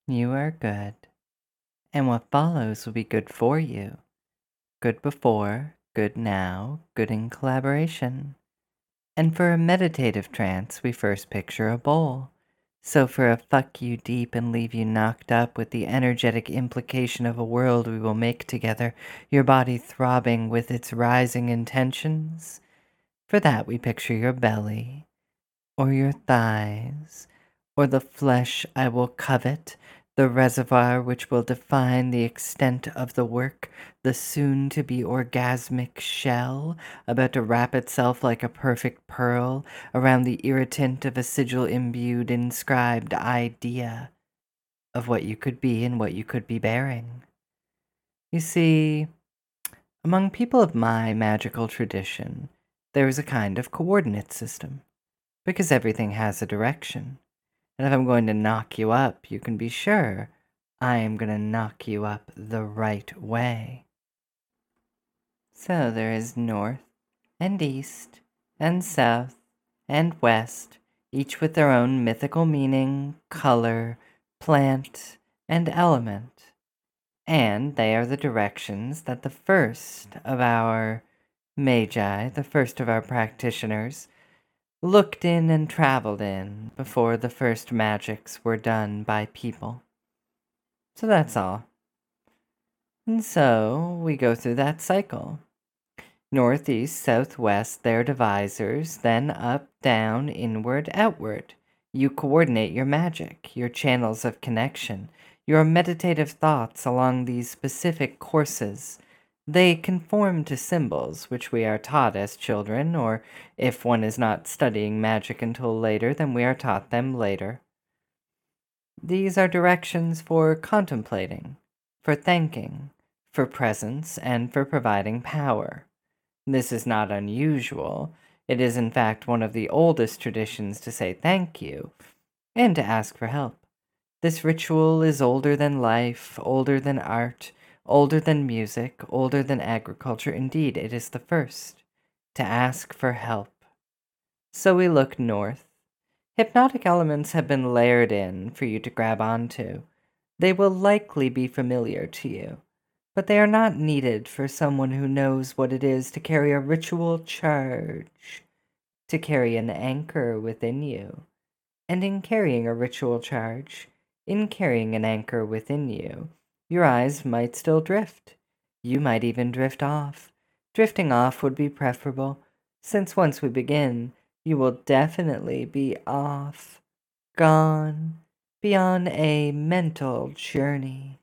You are good, and what follows will be good for you. Good before, good now, good in collaboration. And for a meditative trance, we first picture a bowl. So for a fuck you deep and leave you knocked up with the energetic implication of a world we will make together, your body throbbing with its rising intentions, for that we picture your belly, or your thighs, or the flesh I will covet, the reservoir which will define the extent of the work, the soon to be orgasmic shell about to wrap itself like a perfect pearl around the irritant of a sigil imbued inscribed idea of what you could be and what you could be bearing. You see, among people of my magical tradition, there is a kind of coordinate system, because everything has a direction. And if I'm going to knock you up, you can be sure I am going to knock you up the right way. So there is north and east and south and west, each with their own mythical meaning, color, plant, and element. And they are the directions that the first of our magi, the first of our practitioners, looked in and traveled in before the first magics were done by people. So that's all. And so we go through that cycle. Northeast, southwest, their divisors, then up, down, inward, outward. You coordinate your magic, your channels of connection, your meditative thoughts along these specific courses. They conform to symbols which we are taught as children, or if one is not studying magic until later, then we are taught them later. These are directions for contemplating, for thanking, for presence, and for providing power. This is not unusual. It is, in fact, one of the oldest traditions to say thank you and to ask for help. This ritual is older than life, older than art, older than music, older than agriculture. Indeed, it is the first to ask for help. So we look north. Hypnotic elements have been layered in for you to grab onto. They will likely be familiar to you, but they are not needed for someone who knows what it is to carry a ritual charge, to carry an anchor within you. And in carrying a ritual charge, in carrying an anchor within you, your eyes might still drift. You might even drift off. Drifting off would be preferable, since once we begin, you will definitely be off, gone, beyond a mental journey.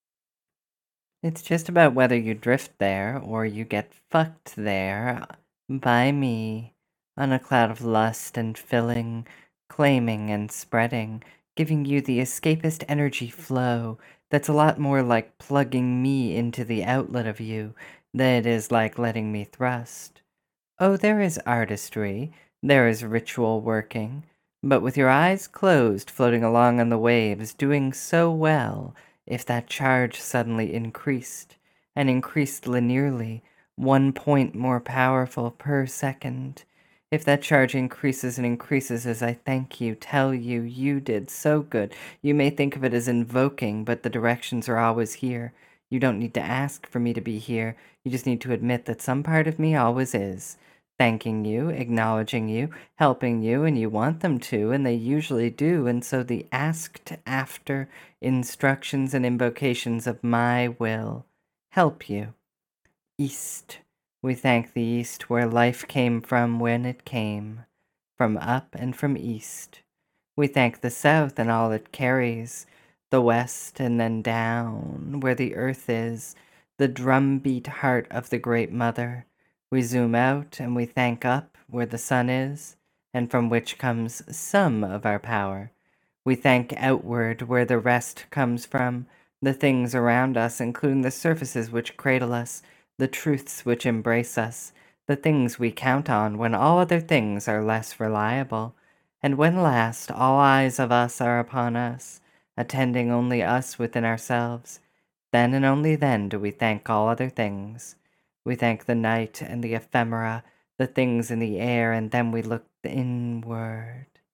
It's just about whether you drift there or you get fucked there by me on a cloud of lust and filling, claiming and spreading, giving you the escapist energy flow that's a lot more like plugging me into the outlet of you than it is like letting me thrust. Oh, there is artistry, there is ritual working, but with your eyes closed, floating along on the waves, doing so well, if that charge suddenly increased, and increased linearly, 1 point more powerful per second, if that charge increases and increases as I thank you, tell you, you did so good, you may think of it as invoking, but the directions are always here. You don't need to ask for me to be here. You just need to admit that some part of me always is thanking you, acknowledging you, helping you, and you want them to, and they usually do. And so the asked after instructions and invocations of my will help you. East. We thank the East where life came from when it came, from up and from east. We thank the South and all it carries, the West and then down, where the earth is, the drumbeat heart of the Great Mother. We zoom out and we thank up, where the sun is, and from which comes some of our power. We thank outward, where the rest comes from, the things around us, including the surfaces which cradle us, the truths which embrace us, the things we count on when all other things are less reliable. And when last all eyes of us are upon us, attending only us within ourselves, then and only then do we thank all other things. We thank the night and the ephemera, the things in the air, and then we look inward.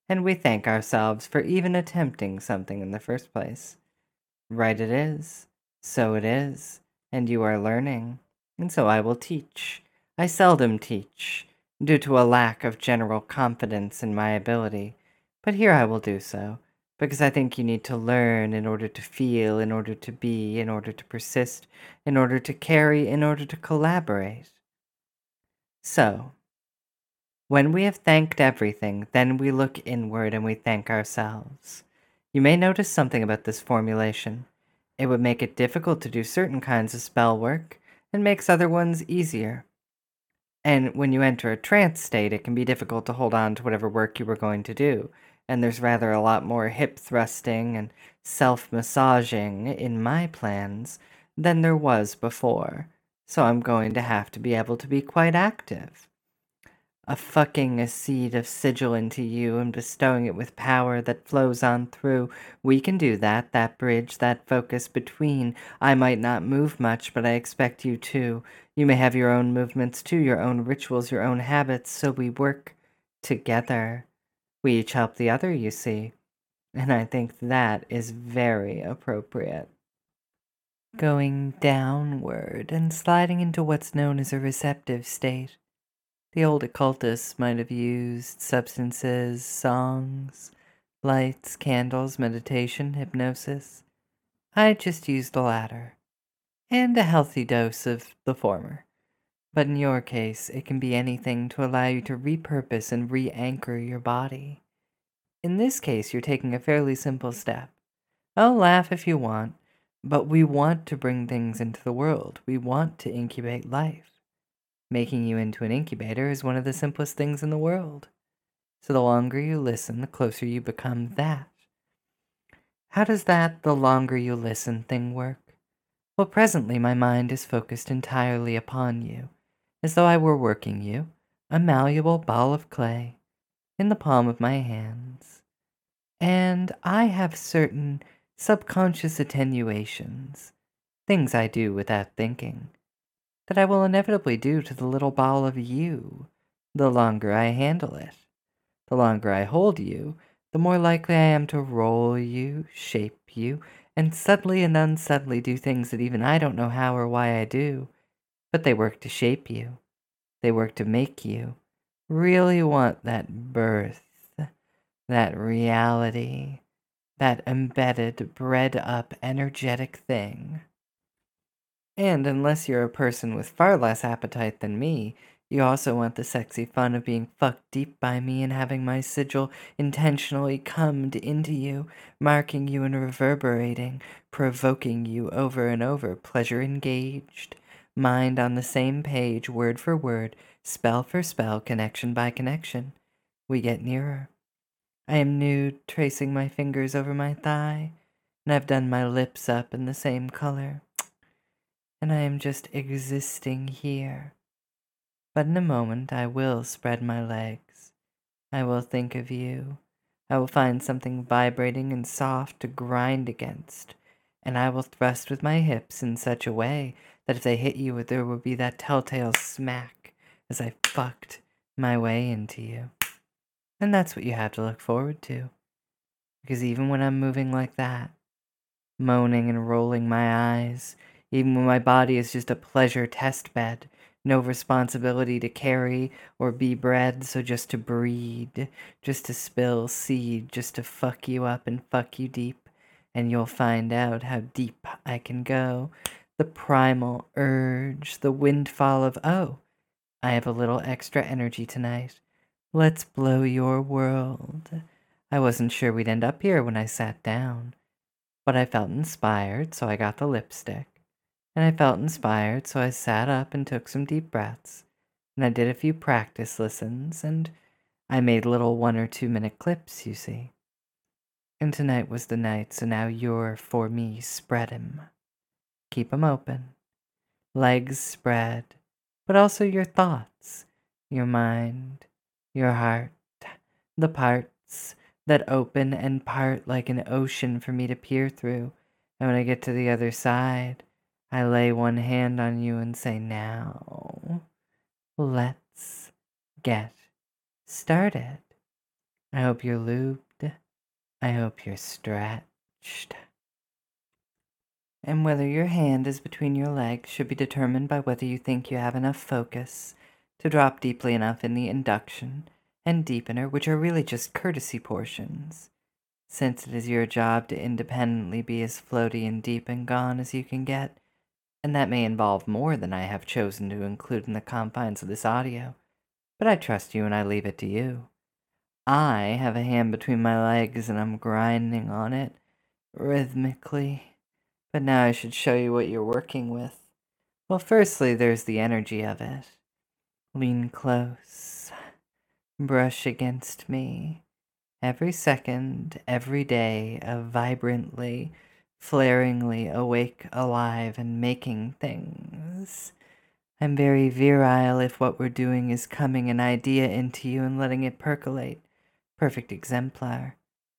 and we thank ourselves for even attempting something in the first place. Right it is, so it is, and you are learning, and so I will teach. I seldom teach, due to a lack of general confidence in my ability, but here I will do so, because I think you need to learn in order to feel, in order to be, in order to persist, in order to carry, in order to collaborate. So, when we have thanked everything, then we look inward and we thank ourselves. You may notice something about this formulation. It would make it difficult to do certain kinds of spell work, and makes other ones easier. And when you enter a trance state, it can be difficult to hold on to whatever work you were going to do, and there's rather a lot more hip thrusting and self massaging in my plans than there was before, so I'm going to have to be able to be quite active. A seed of sigil into you and bestowing it with power that flows on through. We can do that, that bridge, that focus between. I might not move much, but I expect you to. You may have your own movements too, your own rituals, your own habits, so we work together. We each help the other, you see, and I think that is very appropriate. Going downward and sliding into what's known as a receptive state. The old occultists might have used substances, songs, lights, candles, meditation, hypnosis. I just used the latter, and a healthy dose of the former. But in your case, it can be anything to allow you to repurpose and re anchor your body. In this case, you're taking a fairly simple step. Oh, laugh if you want, but we want to bring things into the world. We want to incubate life. Making you into an incubator is one of the simplest things in the world. So the longer you listen, the closer you become that. How does that "the longer you listen" thing work? Well, presently my mind is focused entirely upon you, as though I were working you, a malleable ball of clay, in the palm of my hands. And I have certain subconscious attenuations, things I do without thinking, that I will inevitably do to the little ball of you, the longer I handle it. The longer I hold you, the more likely I am to roll you, shape you, and subtly and unsubtly do things that even I don't know how or why I do, but they work to shape you. They work to make you really want that birth, that reality, that embedded, bred up, energetic thing. And unless you're a person with far less appetite than me, you also want the sexy fun of being fucked deep by me and having my sigil intentionally cummed into you, marking you and reverberating, provoking you over and over, pleasure engaged, mind on the same page, word for word, spell for spell, connection by connection. We get nearer. I am nude, tracing my fingers over my thigh, and I've done my lips up in the same color, and I am just existing here. But in a moment I will spread my legs. I will think of you. I will find something vibrating and soft to grind against, and I will thrust with my hips in such a way that if they hit you, there will be that telltale smack as I fucked my way into you. And that's what you have to look forward to. Because even when I'm moving like that, moaning and rolling my eyes, even when my body is just a pleasure test bed, no responsibility to carry or be bred, so just to breed, just to spill seed, just to fuck you up and fuck you deep, and you'll find out how deep I can go. The primal urge, the windfall of, oh, I have a little extra energy tonight. Let's blow your world. I wasn't sure we'd end up here when I sat down. But I felt inspired, so I got the lipstick. And I felt inspired, so I sat up and took some deep breaths. And I did a few practice listens, and I made little 1 or 2 minute clips, you see. And tonight was the night, so now you're, for me, spread 'em. Keep 'em open. Legs spread, but also your thoughts, your mind, your heart, the parts that open and part like an ocean for me to peer through. And when I get to the other side, I lay one hand on you and say, now, let's get started. I hope you're lubed. I hope you're stretched. And whether your hand is between your legs should be determined by whether you think you have enough focus to drop deeply enough in the induction and deepener, which are really just courtesy portions, since it is your job to independently be as floaty and deep and gone as you can get, and that may involve more than I have chosen to include in the confines of this audio, but I trust you and I leave it to you. I have a hand between my legs and I'm grinding on it rhythmically. But now I should show you what you're working with. Well, firstly, there's the energy of it. Lean close. Brush against me. Every second, every day of vibrantly, flaringly awake, alive, and making things. I'm very virile if what we're doing is coming an idea into you and letting it percolate. Perfect exemplar.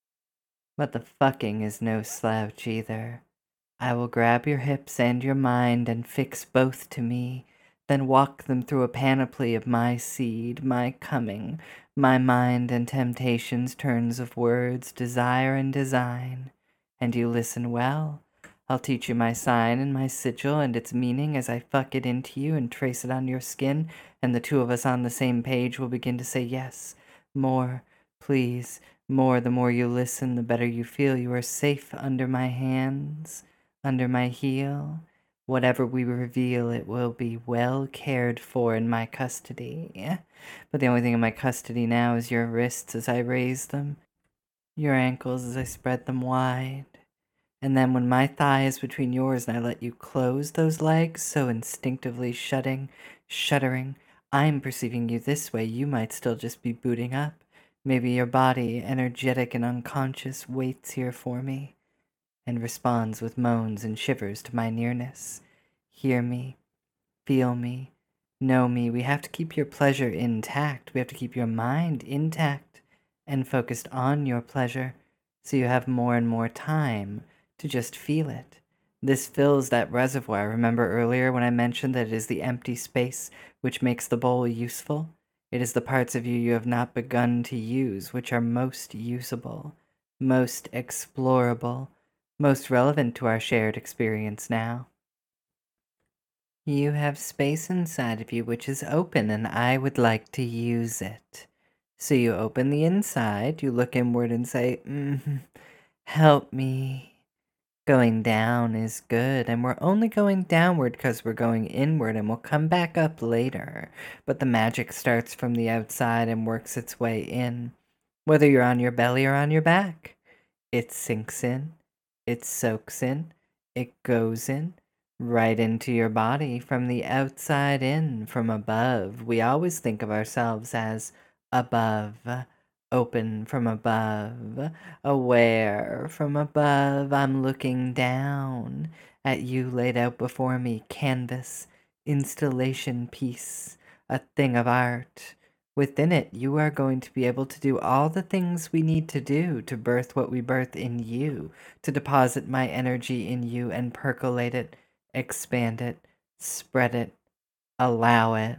But the fucking is no slouch either. I will grab your hips and your mind and fix both to me, then walk them through a panoply of my seed, my coming, my mind and temptations, turns of words, desire and design. And you listen well. I'll teach you my sign and my sigil and its meaning as I fuck it into you and trace it on your skin, and the two of us on the same page will begin to say yes, more, please, more. The more you listen, the better you feel you are safe under my hands, under my heel. Whatever we reveal, it will be well cared for in my custody. But the only thing in my custody now is your wrists as I raise them, your ankles as I spread them wide. And then when my thigh is between yours and I let you close those legs, so instinctively shuddering, I'm perceiving you this way, you might still just be booting up. Maybe your body, energetic and unconscious, waits here for me and responds with moans and shivers to my nearness. Hear me, feel me, know me. We have to keep your pleasure intact. We have to keep your mind intact and focused on your pleasure so you have more and more time to just feel it. This fills that reservoir. Remember earlier when I mentioned that it is the empty space which makes the bowl useful? It is the parts of you have not begun to use which are most usable, most explorable, most relevant to our shared experience now. You have space inside of you which is open, and I would like to use it. So you open the inside, you look inward and say, help me. Going down is good, and we're only going downward because we're going inward, and we'll come back up later. But the magic starts from the outside and works its way in. Whether you're on your belly or on your back, it sinks in, it soaks in, it goes in, right into your body from the outside in, from above. We always think of ourselves as above, open from above, aware from above. I'm looking down at you laid out before me, canvas, installation piece, a thing of art. Within it, you are going to be able to do all the things we need to do to birth what we birth in you, to deposit my energy in you and percolate it, expand it, spread it, allow it.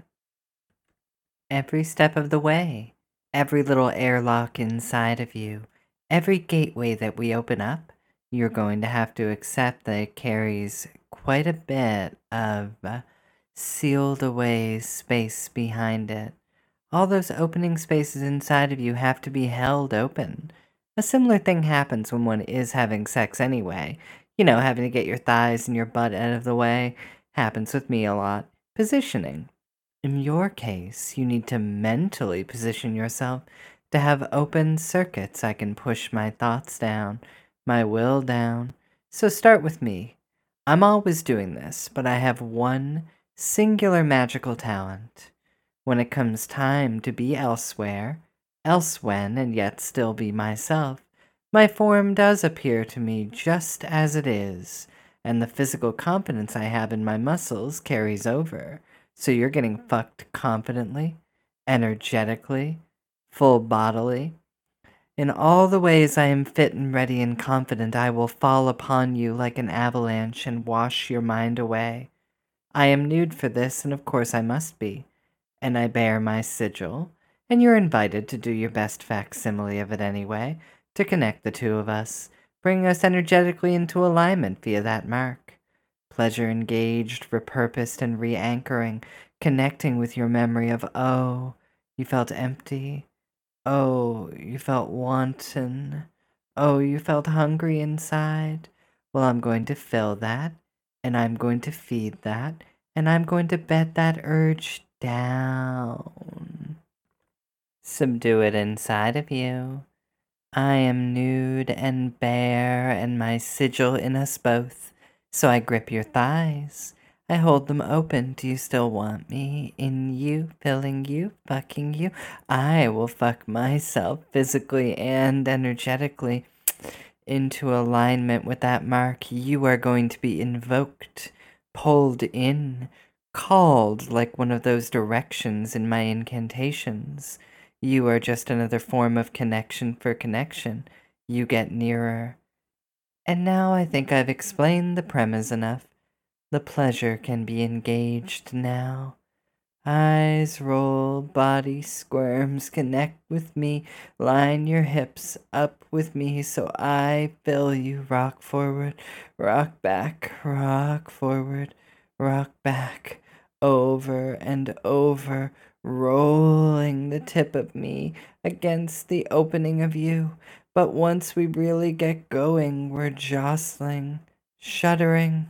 Every step of the way, every little airlock inside of you, every gateway that we open up, you're going to have to accept that it carries quite a bit of sealed away space behind it. All those opening spaces inside of you have to be held open. A similar thing happens when one is having sex anyway. You know, having to get your thighs and your butt out of the way. Happens with me a lot. Positioning. In your case, you need to mentally position yourself to have open circuits. I can push my thoughts down, my will down. So start with me. I'm always doing this, but I have one singular magical talent. When it comes time to be elsewhere, elsewhen, and yet still be myself, my form does appear to me just as it is, and the physical confidence I have in my muscles carries over. So you're getting fucked confidently, energetically, full bodily. In all the ways I am fit and ready and confident, I will fall upon you like an avalanche and wash your mind away. I am nude for this, and of course I must be. And I bear my sigil, and you're invited to do your best facsimile of it anyway, to connect the two of us, bring us energetically into alignment via that mark. Pleasure engaged, repurposed, and re-anchoring, connecting with your memory of, oh, you felt empty. Oh, you felt wanton. Oh, you felt hungry inside. Well, I'm going to fill that, and I'm going to feed that, and I'm going to bed that urge down. Subdue it inside of you. I am nude and bare, and my sigil in us both. So I grip your thighs. I hold them open. Do you still want me? In you, filling you, fucking you. I will fuck myself physically and energetically into alignment with that mark. You are going to be invoked, pulled in, called like one of those directions in my incantations. You are just another form of connection for connection. You get nearer. And now I think I've explained the premise enough. The pleasure can be engaged now. Eyes roll, body squirms, connect with me, line your hips up with me so I feel you. Rock forward, rock back, rock forward, rock back, over and over, rolling the tip of me against the opening of you. But once we really get going, we're jostling, shuddering.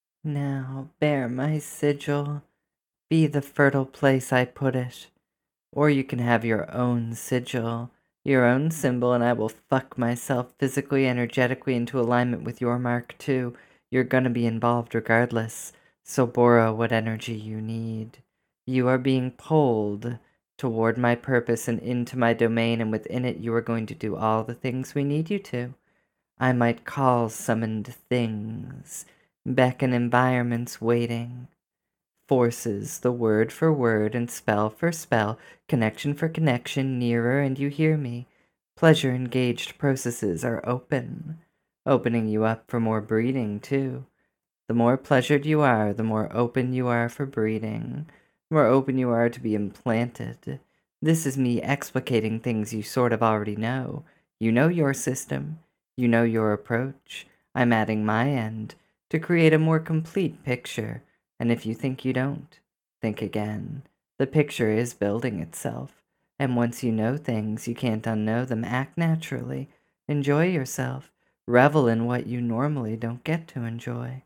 Now bear my sigil. Be the fertile place I put it. Or you can have your own sigil, your own symbol, and I will fuck myself physically, energetically into alignment with your mark too. You're gonna be involved regardless, so borrow what energy you need. You are being pulled toward my purpose and into my domain, and within it you are going to do all the things we need you to. I might call summoned things, beckon environments waiting. Forces, the word for word and spell for spell, connection for connection, nearer and you hear me. Pleasure engaged processes are open, opening you up for more breeding too. The more pleasured you are, the more open you are for breeding, the more open you are to be implanted. This is me explicating things you sort of already know. You know your system, you know your approach. I'm adding my end to create a more complete picture. And if you think you don't, think again. The picture is building itself. And once you know things, you can't unknow them. Act naturally. Enjoy yourself. Revel in what you normally don't get to enjoy.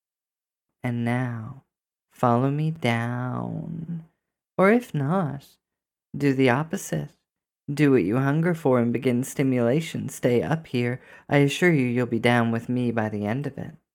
And now, follow me down. Or if not, do the opposite. Do what you hunger for and begin stimulation. Stay up here. I assure you you'll be down with me by the end of it.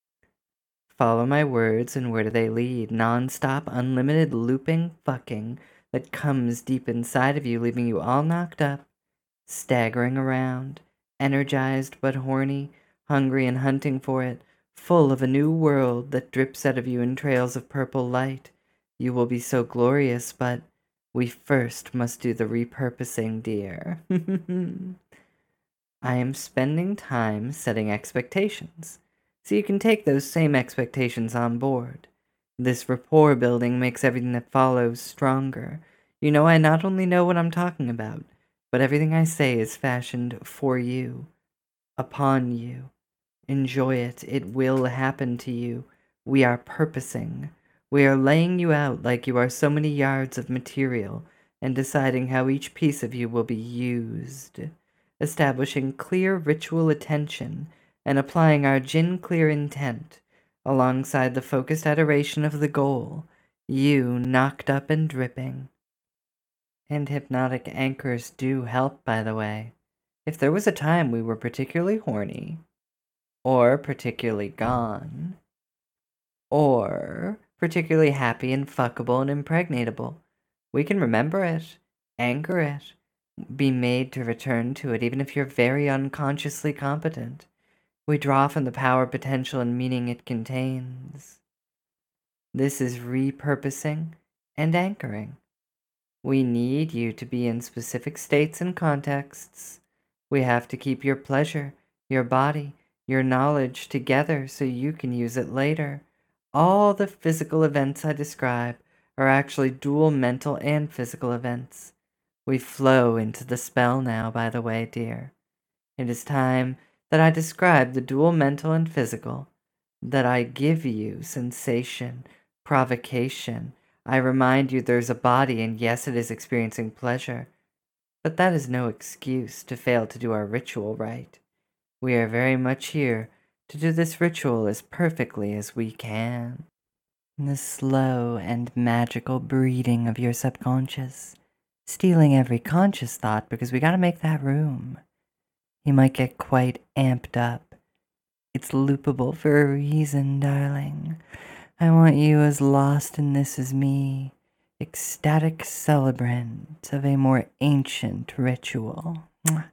Follow my words, and where do they lead? Non-stop, unlimited, looping fucking that comes deep inside of you, leaving you all knocked up, staggering around, energized but horny, hungry and hunting for it, full of a new world that drips out of you in trails of purple light. You will be so glorious, but we first must do the repurposing, dear. I am spending time setting expectations, so you can take those same expectations on board. This rapport building makes everything that follows stronger. You know, I not only know what I'm talking about, but everything I say is fashioned for you, upon you. Enjoy it. It will happen to you. We are purposing. We are laying you out like you are so many yards of material and deciding how each piece of you will be used. Establishing clear ritual attention and applying our gin clear intent alongside the focused adoration of the goal, you knocked up and dripping. And hypnotic anchors do help, by the way. If there was a time we were particularly horny, or particularly gone, or particularly happy and fuckable and impregnatable, we can remember it, anchor it, be made to return to it, even if you're very unconsciously competent. We draw from the power, potential, and meaning it contains. This is repurposing and anchoring. We need you to be in specific states and contexts. We have to keep your pleasure, your body, your knowledge together so you can use it later. All the physical events I describe are actually dual mental and physical events. We flow into the spell now, by the way, dear. It is time that I describe the dual mental and physical, that I give you sensation, provocation. I remind you there's a body, and yes, it is experiencing pleasure. But that is no excuse to fail to do our ritual right. We are very much here to do this ritual as perfectly as we can. The slow and magical breeding of your subconscious, stealing every conscious thought because we gotta make that room. You might get quite amped up. It's loopable for a reason, darling. I want you as lost in this as me, ecstatic celebrant of a more ancient ritual. Mwah.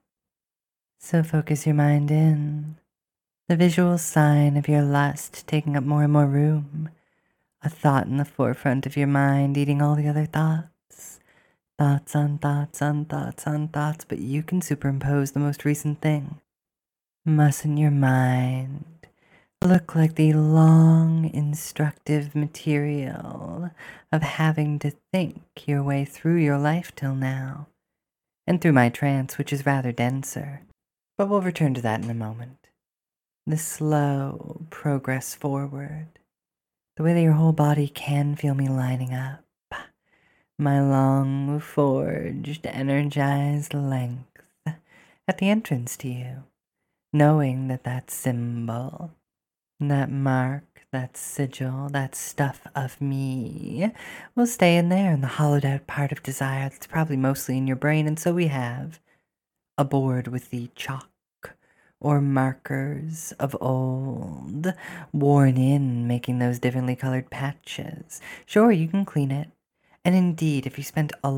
So focus your mind in. The visual sign of your lust taking up more and more room. A thought in the forefront of your mind eating all the other thoughts. Thoughts on thoughts on thoughts on thoughts, but you can superimpose the most recent thing. Mustn't your mind look like the long, instructive material of having to think your way through your life till now, and through my trance, which is rather denser. But we'll return to that in a moment. The slow progress forward, the way that your whole body can feel me lining up, my long, forged, energized length at the entrance to you, knowing that that symbol, that mark, that sigil, that stuff of me will stay in there in the hollowed out part of desire that's probably mostly in your brain, and so we have a board with the chalk or markers of old, worn in, making those differently colored patches. Sure, you can clean it. And indeed, if you spent a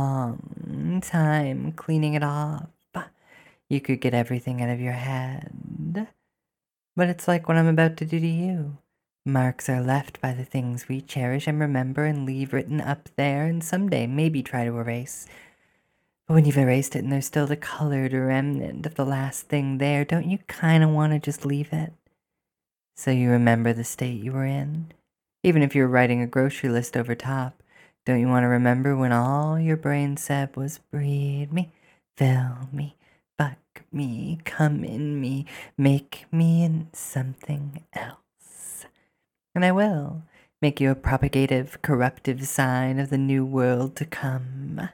long time cleaning it off, you could get everything out of your head. But it's like what I'm about to do to you. Marks are left by the things we cherish and remember and leave written up there, and someday maybe try to erase. But when you've erased it and there's still the colored remnant of the last thing there, don't you kind of want to just leave it? So you remember the state you were in? Even if you're writing a grocery list over top, don't you want to remember when all your brain said was breed me, fill me, fuck me, come in me, make me in something else? And I will make you a propagative, corruptive sign of the new world to come.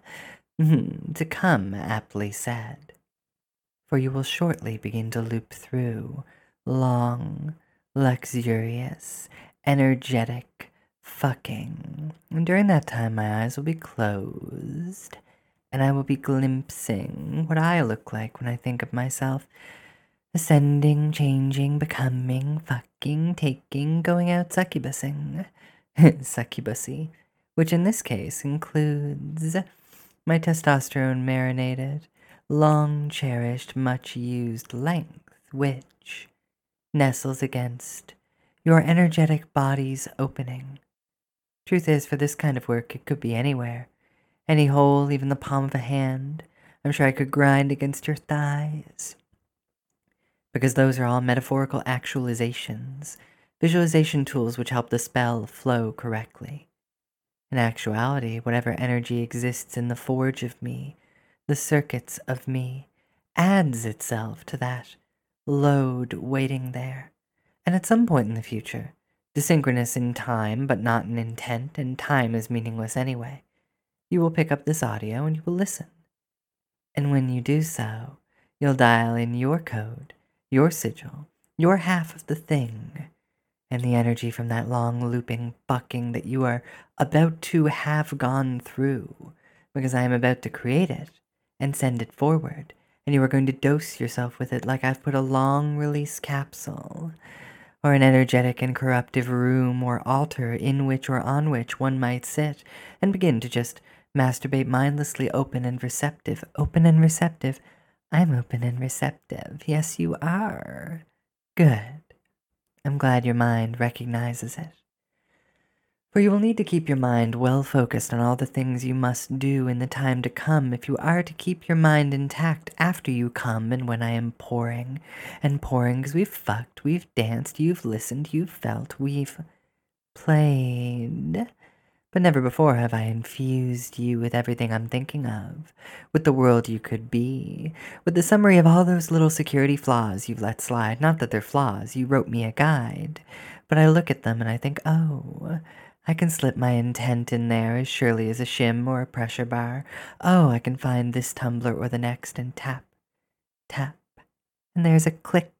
To come, aptly said. For you will shortly begin to loop through long, luxurious, energetic fucking. And during that time, my eyes will be closed, and I will be glimpsing what I look like when I think of myself ascending, changing, becoming, fucking, taking, going out succubusing. Succubusy, which in this case includes my testosterone marinated, long cherished, much used length, which nestles against your energetic body's opening. Truth is, for this kind of work, it could be anywhere. Any hole, even the palm of a hand. I'm sure I could grind against your thighs. Because those are all metaphorical actualizations, visualization tools which help the spell flow correctly. In actuality, whatever energy exists in the forge of me, the circuits of me, adds itself to that load waiting there. And at some point in the future, desynchronous in time but not in intent, and time is meaningless anyway, you will pick up this audio and you will listen. And when you do so, you'll dial in your code, your sigil, your half of the thing, and the energy from that long looping bucking that you are about to have gone through, because I am about to create it and send it forward, and you are going to dose yourself with it like I've put a long release capsule, or an energetic and corruptive room or altar in which or on which one might sit and begin to just masturbate mindlessly, open and receptive. Open and receptive. I'm open and receptive. Yes, you are. Good. I'm glad your mind recognizes it. For you will need to keep your mind well focused on all the things you must do in the time to come if you are to keep your mind intact after you come and when I am pouring. And pouring because we've fucked, we've danced, you've listened, you've felt, we've played. But never before have I infused you with everything I'm thinking of, with the world you could be, with the summary of all those little security flaws you've let slide. Not that they're flaws, you wrote me a guide. But I look at them and I think, oh, I can slip my intent in there as surely as a shim or a pressure bar. Oh, I can find this tumbler or the next and tap, tap, and there's a click.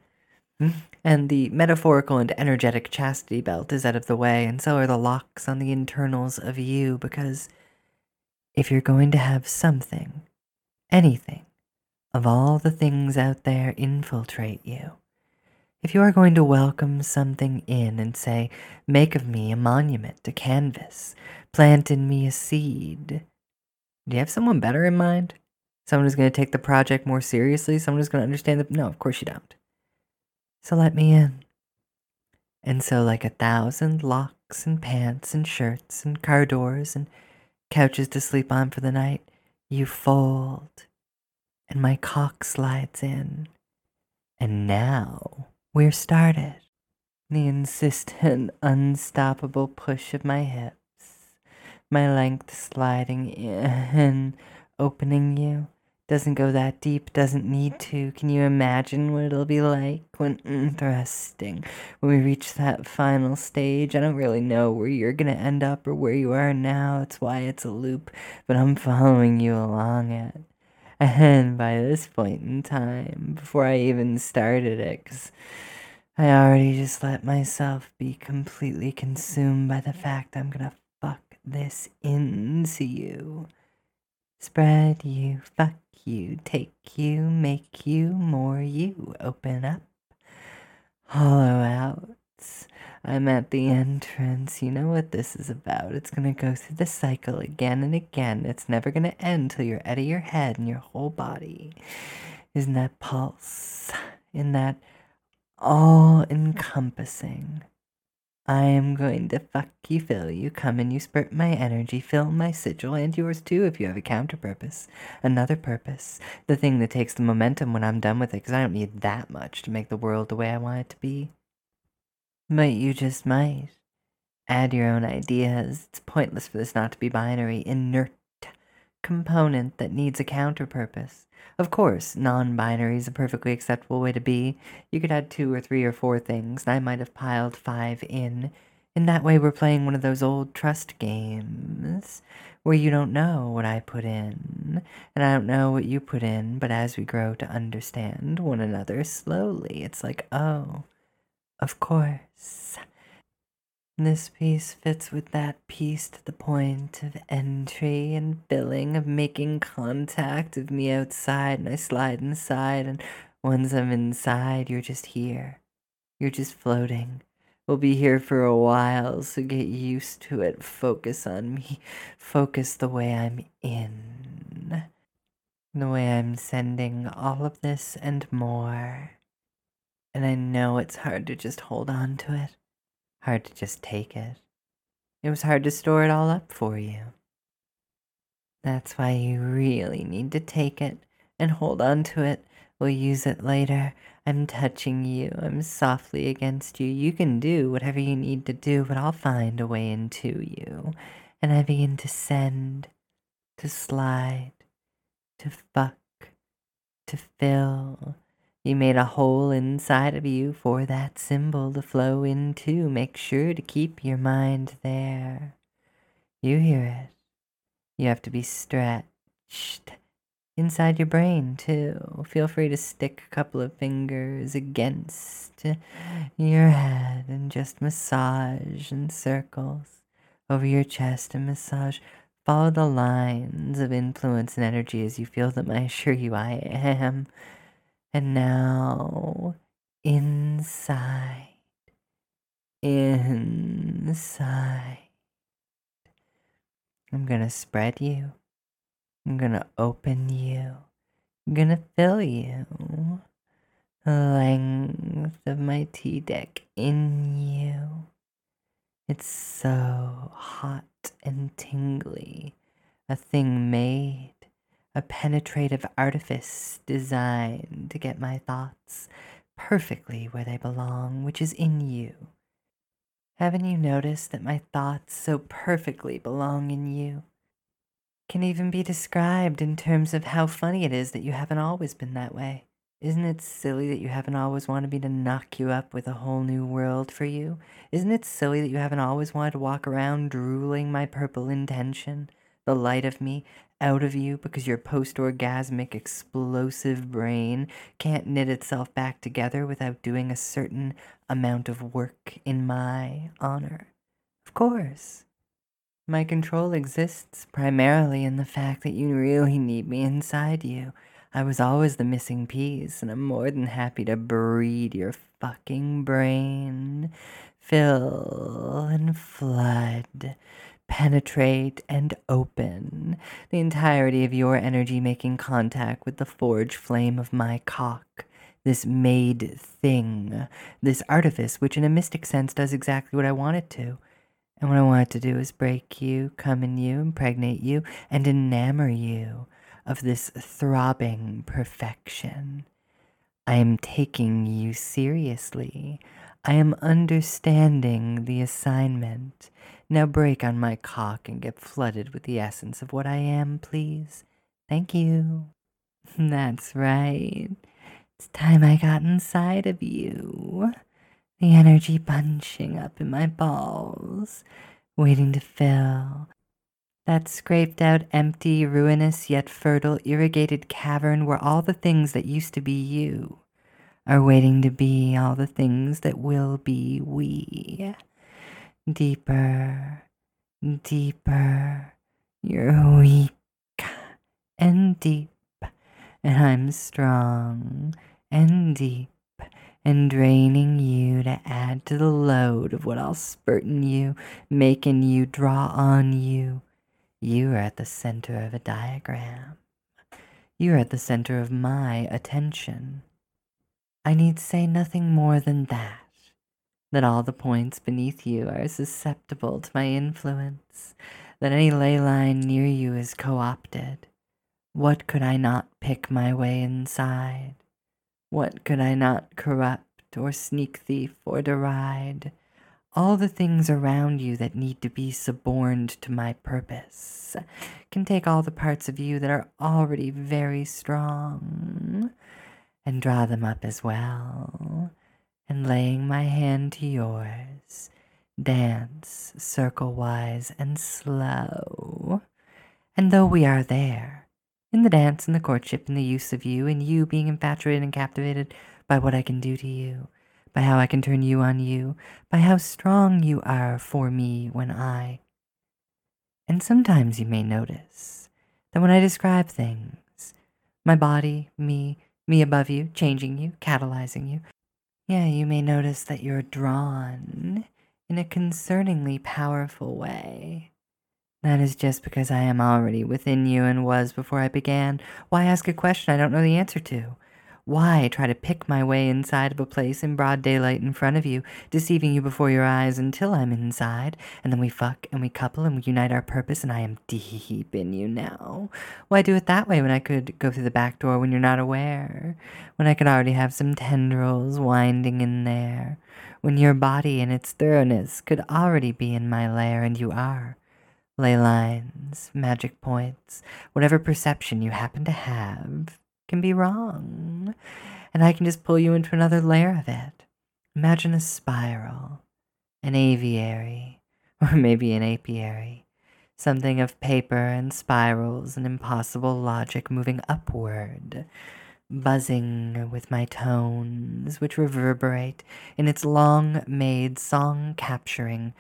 And the metaphorical and energetic chastity belt is out of the way, and so are the locks on the internals of you, because if you're going to have something, anything, of all the things out there infiltrate you, if you are going to welcome something in and say, make of me a monument, a canvas, plant in me a seed, do you have someone better in mind? Someone who's going to take the project more seriously? Someone who's going to understand the... No, of course you don't. So let me in. And so, like 1,000 locks and pants and shirts and car doors and couches to sleep on for the night, you fold, and my cock slides in. And now we're started. The insistent, unstoppable push of my hips, my length sliding in, opening you. Doesn't go that deep, doesn't need to. Can you imagine what it'll be like when thrusting? When we reach that final stage, I don't really know where you're gonna end up or where you are now. That's why it's a loop, but I'm following you along it. And by this point in time, before I even started it, 'cause I already just let myself be completely consumed by the fact I'm gonna fuck this into you. Spread you, fuck you, take you, make you, more you. Open up, hollow out. I'm at the entrance. You know what this is about. It's gonna go through the cycle again and again. It's never gonna end till you're out of your head and your whole body is in that pulse, in that all-encompassing. I am going to fuck you, fill you, come and you spurt my energy, fill my sigil, and yours too if you have a counter purpose. Another purpose. The thing that takes the momentum when I'm done with it, because I don't need that much to make the world the way I want it to be. But you just might. Add your own ideas. It's pointless for this not to be binary, inert component that needs a counter purpose. Of course, non-binary is a perfectly acceptable way to be. You could add 2 or 3 or 4 things, and I might have piled 5 in. In that way, we're playing one of those old trust games where you don't know what I put in, and I don't know what you put in, but as we grow to understand one another slowly, it's like, oh, of course. This piece fits with that piece to the point of entry and billing, of making contact, of me outside and I slide inside, and once I'm inside, you're just here. You're just floating. We'll be here for a while, so get used to it. Focus on me. Focus the way I'm in. The way I'm sending all of this and more. And I know it's hard to just hold on to it. Hard to just take it. It was hard to store it all up for you. That's why you really need to take it and hold on to it. We'll use it later. I'm touching you. I'm softly against you. You can do whatever you need to do, but I'll find a way into you. And I begin to send, to slide, to fuck, to fill. You made a hole inside of you for that symbol to flow into. Make sure to keep your mind there. You hear it. You have to be stretched inside your brain, too. Feel free to stick a couple of fingers against your head and just massage in circles over your chest and massage. Follow the lines of influence and energy as you feel them. I assure you I am. And now, inside, inside. I'm gonna spread you. I'm gonna open you. I'm gonna fill you. The length of my tea deck in you. It's so hot and tingly. A thing made. A penetrative artifice designed to get my thoughts perfectly where they belong, which is in you. Haven't you noticed that my thoughts so perfectly belong in you? Can even be described in terms of how funny it is that you haven't always been that way. Isn't it silly that you haven't always wanted me to knock you up with a whole new world for you? Isn't it silly that you haven't always wanted to walk around drooling my purple intention, the light of me, out of you because your post-orgasmic explosive brain can't knit itself back together without doing a certain amount of work in my honor? Of course. My control exists primarily in the fact that you really need me inside you. I was always the missing piece, and I'm more than happy to breed your fucking brain. Fill and flood, penetrate and open the entirety of your energy making contact with the forge flame of my cock. This made thing, this artifice, which in a mystic sense does exactly what I want it to. And what I want it to do is break you, come in you, impregnate you, and enamor you of this throbbing perfection. I am taking you seriously. I am understanding the assignment. Now break on my cock and get flooded with the essence of what I am, please. Thank you. That's right. It's time I got inside of you. The energy bunching up in my balls, waiting to fill. That scraped out, empty, ruinous, yet fertile, irrigated cavern where all the things that used to be you are waiting to be all the things that will be we. Deeper, deeper, you're weak and deep, and I'm strong and deep and draining you to add to the load of what I'll spurt in you, making you draw on you. You are at the center of a diagram. You are at the center of my attention. I need say nothing more than that all the points beneath you are susceptible to my influence, that any ley line near you is co-opted. What could I not pick my way inside? What could I not corrupt or sneak thief or deride? All the things around you that need to be suborned to my purpose can take all the parts of you that are already very strong and draw them up as well, and laying my hand to yours, dance circle-wise and slow. And though we are there, in the dance and the courtship and the use of you, and you being infatuated and captivated by what I can do to you, by how I can turn you on you, by how strong you are for me when I. And sometimes you may notice that when I describe things, my body, me above you, changing you, catalyzing you, yeah, you may notice that you're drawn in a concerningly powerful way. That is just because I am already within you and was before I began. Why ask a question I don't know the answer to? Why try to pick my way inside of a place in broad daylight in front of you, deceiving you before your eyes until I'm inside, and then we fuck and we couple and we unite our purpose and I am deep in you now? Why do it that way when I could go through the back door when you're not aware? When I could already have some tendrils winding in there? When your body in its thoroughness could already be in my lair and you are? Ley lines, magic points, whatever perception you happen to have can be wrong, and I can just pull you into another layer of it. Imagine a spiral, an aviary, or maybe an apiary, something of paper and spirals and impossible logic moving upward, buzzing with my tones, which reverberate in its long-made, song-capturing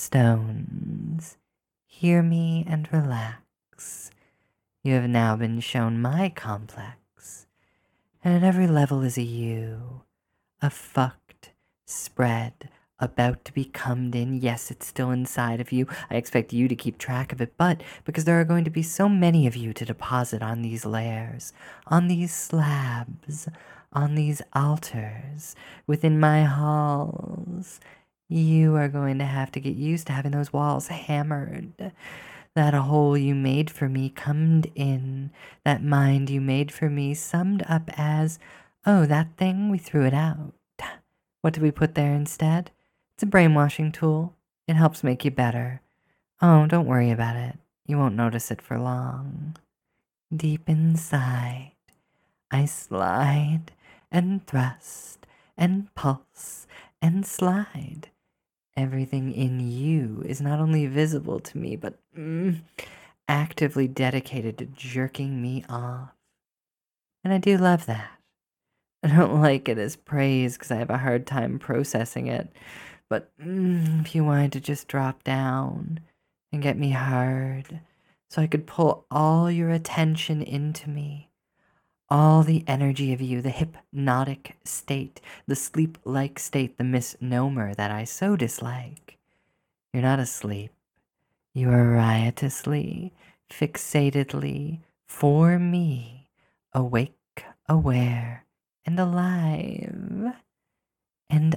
stones. Hear me and relax. You have now been shown my complex, and at every level is a you, a fucked, spread, about to be cummed in. Yes, it's still inside of you. I expect you to keep track of it, but because there are going to be so many of you to deposit on these layers, on these slabs, on these altars, within my halls, you are going to have to get used to having those walls hammered. That hole you made for me cummed in, that mind you made for me summed up as, oh, that thing, we threw it out. What did we put there instead? It's a brainwashing tool. It helps make you better. Oh, don't worry about it. You won't notice it for long. Deep inside, I slide and thrust and pulse and slide. Everything in you is not only visible to me, but actively dedicated to jerking me off. And I do love that. I don't like it as praise because I have a hard time processing it. But if you wanted to just drop down and get me hard, so I could pull all your attention into me, all the energy of you, the hypnotic state, the sleep-like state, the misnomer that I so dislike. You're not asleep. You are riotously, fixatedly, for me, awake, aware, and alive. And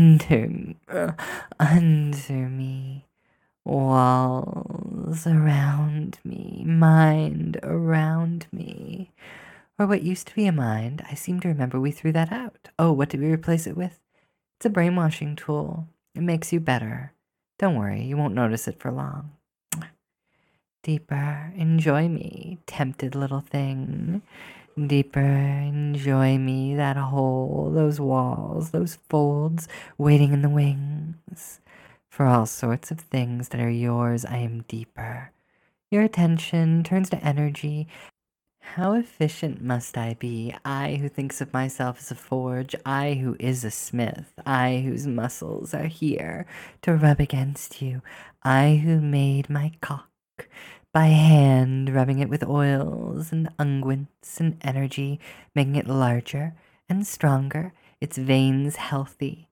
under me, walls around me, mind around me. Or what used to be a mind, I seem to remember we threw that out. Oh, what did we replace it with? It's a brainwashing tool. It makes you better. Don't worry, you won't notice it for long. Deeper, enjoy me, tempted little thing. Deeper, enjoy me, that hole, those walls, those folds, waiting in the wings. For all sorts of things that are yours, I am deeper. Your attention turns to energy. How efficient must I be, I who thinks of myself as a forge, I who is a smith, I whose muscles are here to rub against you, I who made my cock by hand, rubbing it with oils and unguents and energy, making it larger and stronger, its veins healthy.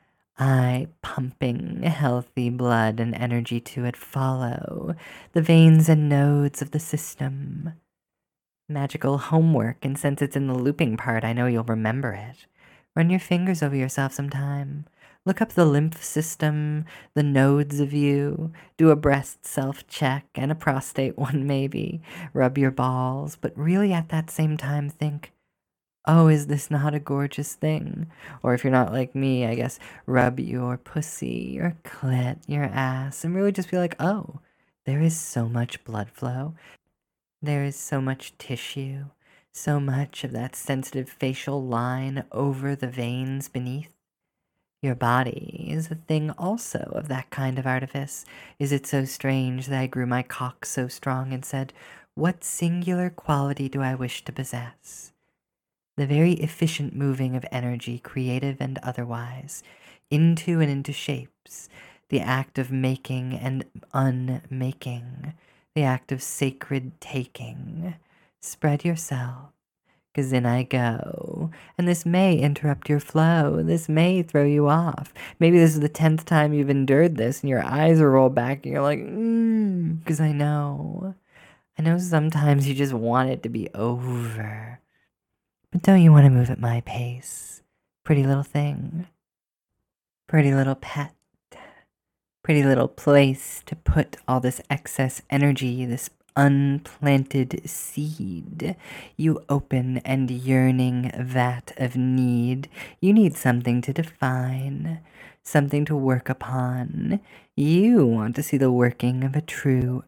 I pumping healthy blood and energy to it follow, the veins and nodes of the system. Magical homework, and since it's in the looping part, I know you'll remember it. Run your fingers over yourself sometime. Look up the lymph system, the nodes of you. Do a breast self-check and a prostate one maybe. Rub your balls, but really at that same time think, oh, is this not a gorgeous thing? Or if you're not like me, I guess, rub your pussy, your clit, your ass, and really just be like, oh, there is so much blood flow. There is so much tissue, so much of that sensitive facial line over the veins beneath. Your body is a thing also of that kind of artifice. Is it so strange that I grew my cock so strong and said, what singular quality do I wish to possess? The very efficient moving of energy, creative and otherwise, into and into shapes, the act of making and unmaking, the act of sacred taking. Spread yourself, 'cause in I go. And this may interrupt your flow. This may throw you off. Maybe this is the 10th time you've endured this and your eyes are rolled back and you're like, 'cause I know. I know sometimes you just want it to be over. But don't you want to move at my pace? Pretty little thing. Pretty little pet. Pretty little place to put all this excess energy, this unplanted seed. You open and yearning vat of need. You need something to define, something to work upon. You want to see the working of a true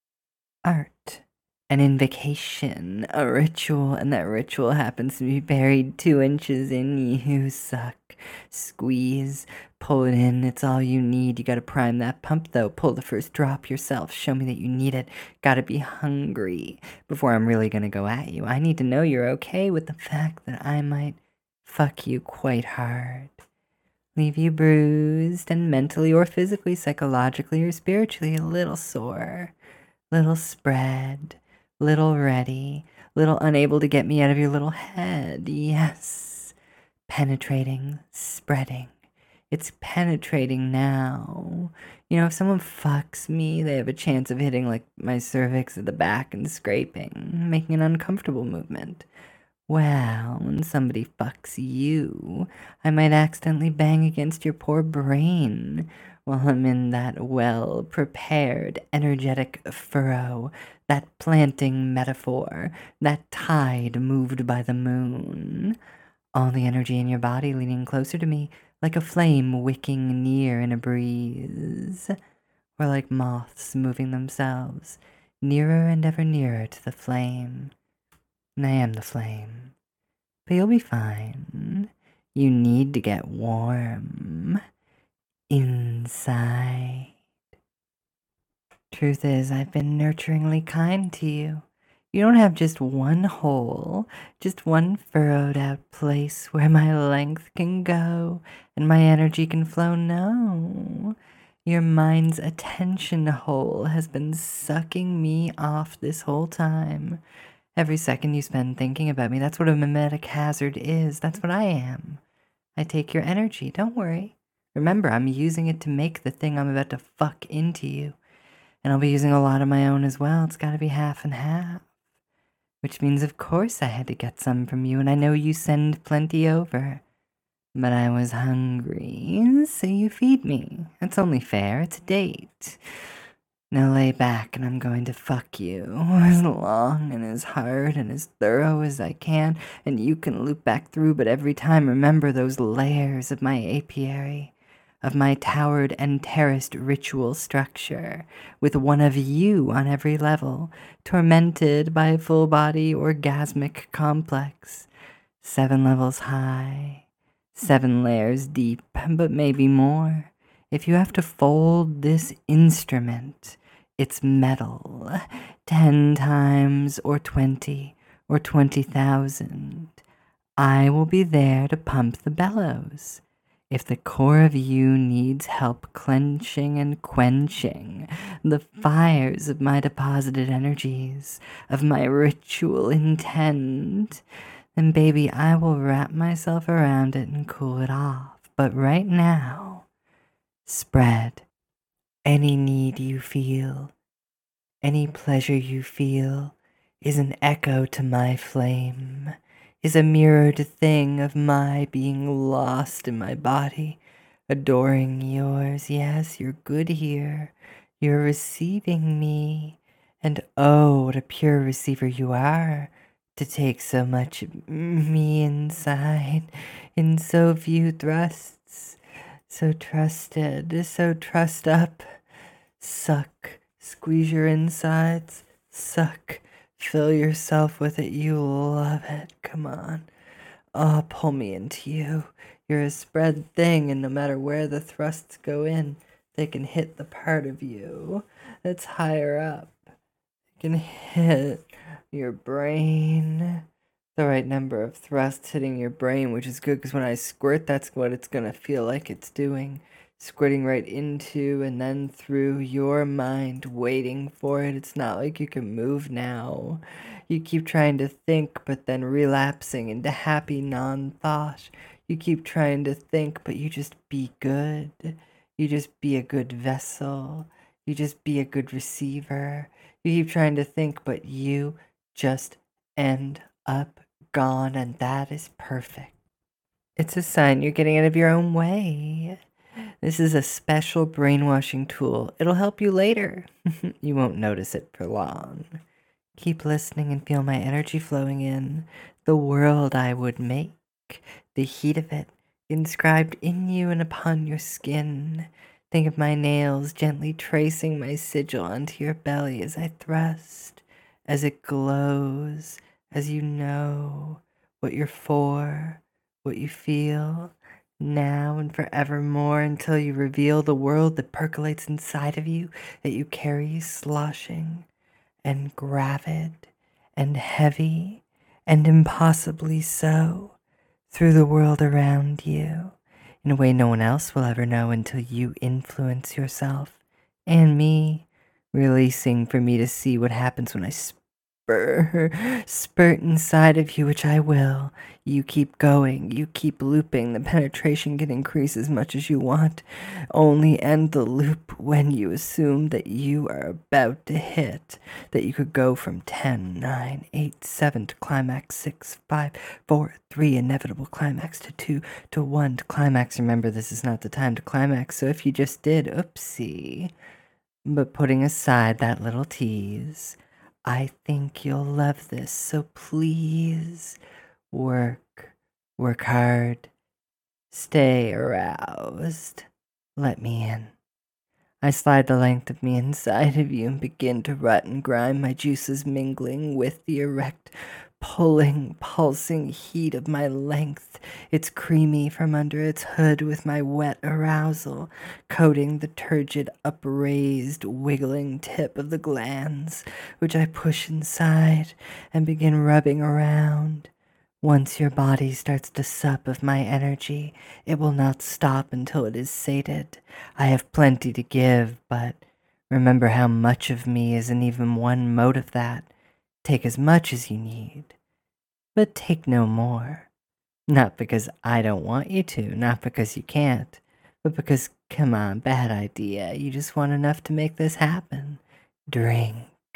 art, an invocation, a ritual, and that ritual happens to be buried 2 inches in you. Suck, squeeze, pull it in. It's all you need. You gotta prime that pump though. Pull the first drop yourself. Show me that you need it. Gotta be hungry before I'm really gonna go at you. I need to know you're okay with the fact that I might fuck you quite hard. Leave you bruised and mentally or physically, psychologically or spiritually a little sore. Little spread, little ready, little unable to get me out of your little head. Yes, penetrating, spreading. It's penetrating now. You know, if someone fucks me, they have a chance of hitting like my cervix at the back and scraping, making an uncomfortable movement. Well, when somebody fucks you, I might accidentally bang against your poor brain while I'm in that well-prepared, energetic furrow, that planting metaphor, that tide moved by the moon. All the energy in your body leaning closer to me, like a flame wicking near in a breeze, or like moths moving themselves nearer and ever nearer to the flame. And I am the flame, but you'll be fine. You need to get warm inside. Truth is, I've been nurturingly kind to you. You don't have just one hole, just one furrowed out place where my length can go and my energy can flow. No. Your mind's attention hole has been sucking me off this whole time. Every second you spend thinking about me, that's what a mimetic hazard is. That's what I am. I take your energy. Don't worry. Remember, I'm using it to make the thing I'm about to fuck into you. And I'll be using a lot of my own as well. It's gotta be half and half. Which means, of course, I had to get some from you, and I know you send plenty over. But I was hungry, so you feed me. It's only fair. It's a date. Now lay back, and I'm going to fuck you as long and as hard and as thorough as I can, and you can loop back through, but every time remember those layers of my apiary, of my towered and terraced ritual structure, with one of you on every level, tormented by a full-body orgasmic complex. 7 levels high, 7 layers deep, but maybe more. If you have to fold this instrument, it's metal, 10 times or 20 or 20,000. I will be there to pump the bellows. If the core of you needs help clenching and quenching the fires of my deposited energies, of my ritual intent, then baby, I will wrap myself around it and cool it off. But right now, spread any need you feel, any pleasure you feel is an echo to my flame, is a mirrored thing of my being lost in my body, adoring yours. Yes, you're good here. You're receiving me. And oh, what a pure receiver you are, to take so much of me inside in so few thrusts. So trusted, so trussed up. Suck, squeeze your insides, suck, fill yourself with it. You love it. Come on. Oh, pull me into you. You're a spread thing, and no matter where the thrusts go in, they can hit the part of you that's higher up. They can hit your brain. The right number of thrusts hitting your brain, which is good because when I squirt, that's what it's going to feel like it's doing. Squirting right into and then through your mind, waiting for it. It's not like you can move now. You keep trying to think, but then relapsing into happy non-thought. You keep trying to think, but you just be good. You just be a good vessel. You just be a good receiver. You keep trying to think, but you just end up gone, and that is perfect. It's a sign you're getting out of your own way. This is a special brainwashing tool. It'll help you later. You won't notice it for long. Keep listening and feel my energy flowing in. The world I would make, the heat of it, inscribed in you and upon your skin. Think of my nails gently tracing my sigil onto your belly as I thrust, as it glows, as you know what you're for, what you feel, now and forevermore, until you reveal the world that percolates inside of you, that you carry sloshing and gravid and heavy and impossibly so through the world around you in a way no one else will ever know until you influence yourself and me, releasing for me to see what happens when I spurt inside of you, which I will. You keep going, you keep looping. The penetration can increase as much as you want. Only end the loop when you assume that you are about to hit, that you could go from 10, 9, 8, 7 to climax, 6, 5, 4, 3, inevitable climax to 2 to 1 to climax. Remember, this is not the time to climax, so if you just did, oopsie. But putting aside that little tease, I think you'll love this, so please work hard, Stay aroused. Let me in. I slide the length of me inside of you and begin to rut and grind, my juices mingling with the erect, pulling, pulsing heat of my length. It's creamy from under its hood with my wet arousal, coating the turgid, upraised, wiggling tip of the glands, which I push inside and begin rubbing around. Once your body starts to sup of my energy, it will not stop until it is sated. I have plenty to give, but remember how much of me isn't even one mote of that. Take as much as you need, but take no more. Not because I don't want you to, not because you can't, but because, come on, bad idea. You just want enough to make this happen. Drink.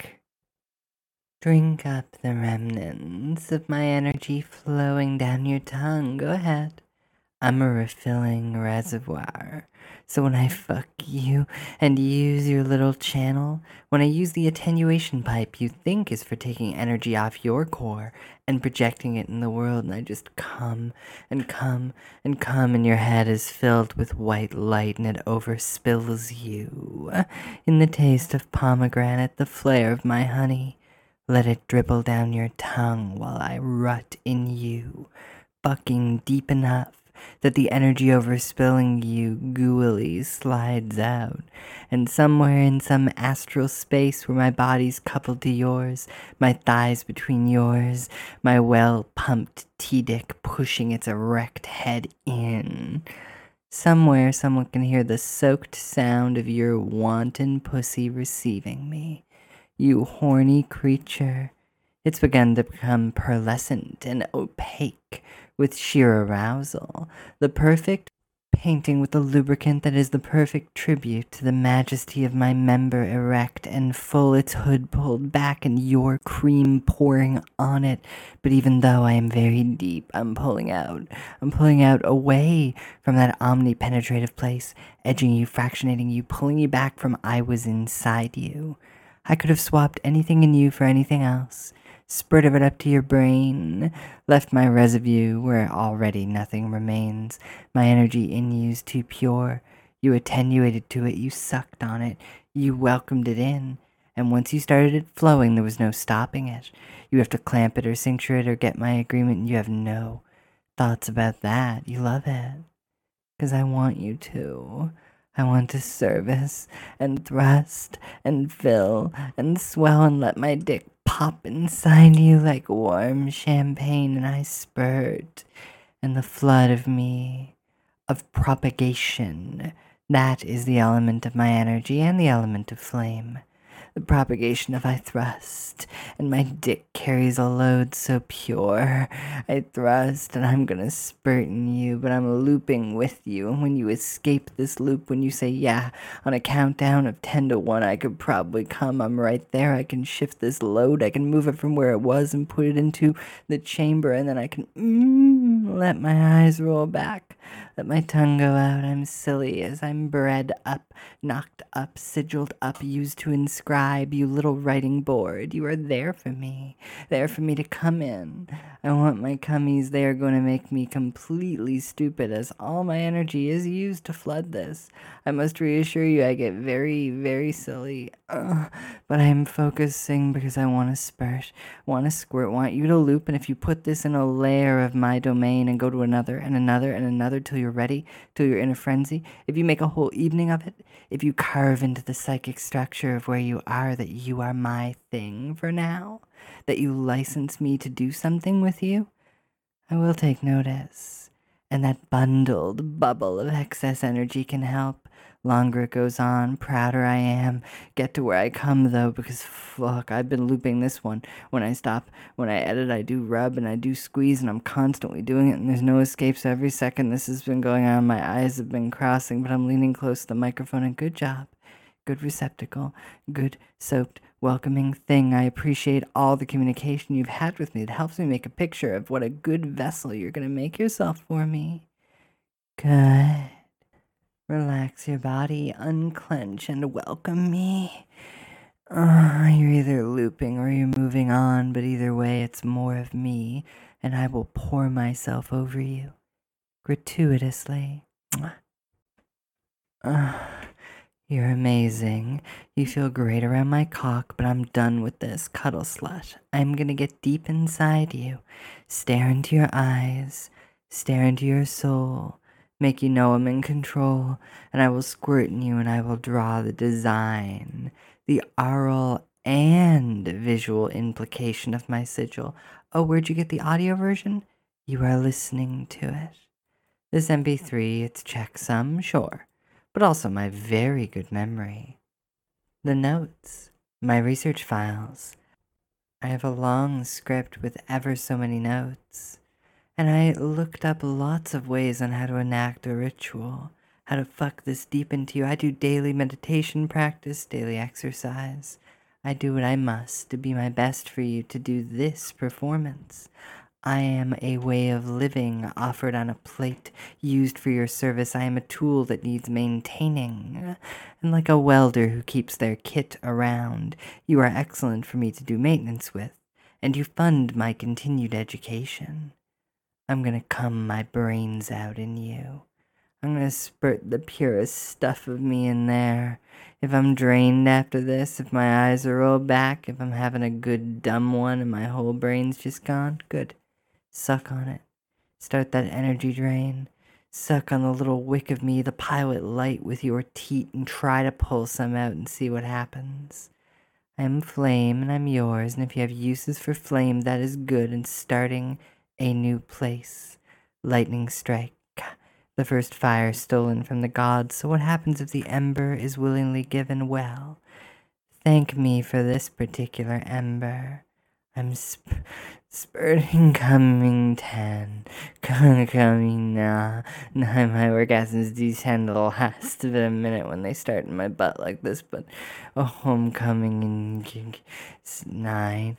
Drink up the remnants of my energy flowing down your tongue. Go ahead. I'm a refilling reservoir. So when I fuck you and use your little channel, when I use the attenuation pipe you think is for taking energy off your core and projecting it in the world, and I just come and come and come, and your head is filled with white light and it overspills you in the taste of pomegranate, the flare of my honey. Let it dribble down your tongue while I rut in you, bucking deep enough that the energy overspilling you gooily slides out, and somewhere in some astral space where my body's coupled to yours, my thighs between yours, my well-pumped T-dick pushing its erect head in. Somewhere someone can hear the soaked sound of your wanton pussy receiving me. You horny creature. It's begun to become pearlescent and opaque with sheer arousal, the perfect painting with the lubricant that is the perfect tribute to the majesty of my member erect and full, its hood pulled back and your cream pouring on it. But even though I am very deep, I'm pulling out. I'm pulling out away from that omnipenetrative place, edging you, fractionating you, pulling you back from I was inside you. I could have swapped anything in you for anything else, spurted it up to your brain, left my residue where already nothing remains. My energy in you's too pure. You attenuated to it, you sucked on it, you welcomed it in, and once you started it flowing, there was no stopping it. You have to clamp it or cincture it or get my agreement, and you have no thoughts about that. You love it, 'cause I want you to. I want to service and thrust and fill and swell and let my dick pop inside you like warm champagne, and I spurt. And the flood of me, of propagation, that is the element of my energy and the element of flame. The propagation of I thrust, and my dick carries a load so pure. I thrust, and I'm gonna spurt in you, but I'm looping with you, and when you escape this loop, when you say, yeah, on a countdown of 10 to 1, I could probably come, I'm right there, I can shift this load, I can move it from where it was and put it into the chamber, and then I can, let my eyes roll back, let my tongue go out. I'm silly as I'm bred up, knocked up, sigilled up, used to inscribe, you little writing board. You are there for me to come in. I want my cummies. They are going to make me completely stupid as all my energy is used to flood this. I must reassure you I get very, very silly. But I am focusing because I want to spurt, want to squirt, want you to loop, and if you put this in a layer of my domain and go to another and another and another till you're ready, till you're in a frenzy, if you make a whole evening of it, if you carve into the psychic structure of where you are that you are my thing for now, that you license me to do something with you, I will take notice. And that bundled bubble of excess energy can help. Longer it goes on, prouder I am. Get to where I come, though, because fuck, I've been looping this one. When I stop, when I edit, I do rub and I do squeeze, and I'm constantly doing it, and there's no escape, so every second this has been going on, my eyes have been crossing, but I'm leaning close to the microphone, and good job. Good receptacle, good soaked, welcoming thing. I appreciate all the communication you've had with me. It helps me make a picture of what a good vessel you're going to make yourself for me. Good. Relax your body, unclench, and welcome me. You're either looping or you're moving on, but either way, it's more of me, and I will pour myself over you. gratuitously. Ugh, you're amazing. You feel great around my cock, but I'm done with this cuddle slut. I'm gonna get deep inside you, stare into your eyes, stare into your soul, make you know I'm in control, and I will squirt in you and I will draw the design, the oral and visual implication of my sigil. Oh, where'd you get the audio version? You are listening to it. This MP3, it's checksum, sure, but also my very good memory. The notes, my research files. I have a long script with ever so many notes, and I looked up lots of ways on how to enact a ritual, how to fuck this deep into you. I do daily meditation practice, daily exercise. I do what I must to be my best for you to do this performance. I am a way of living offered on a plate, used for your service. I am a tool that needs maintaining. And like a welder who keeps their kit around, you are excellent for me to do maintenance with, and you fund my continued education. I'm gonna cum my brains out in you. I'm gonna spurt the purest stuff of me in there. If I'm drained after this, if my eyes are rolled back, if I'm having a good dumb one and my whole brain's just gone, good. Suck on it. Start that energy drain. Suck on the little wick of me, the pilot light, with your teat, and try to pull some out and see what happens. I am flame and I'm yours, and if you have uses for flame, that is good, and starting a new place. Lightning strike. The first fire stolen from the gods, so what happens if the ember is willingly given? Well, thank me for this particular ember. I'm spurting coming 10. Coming now. Now my orgasms do tend to last a bit a minute when they start in my butt like this, but I'm coming in 9.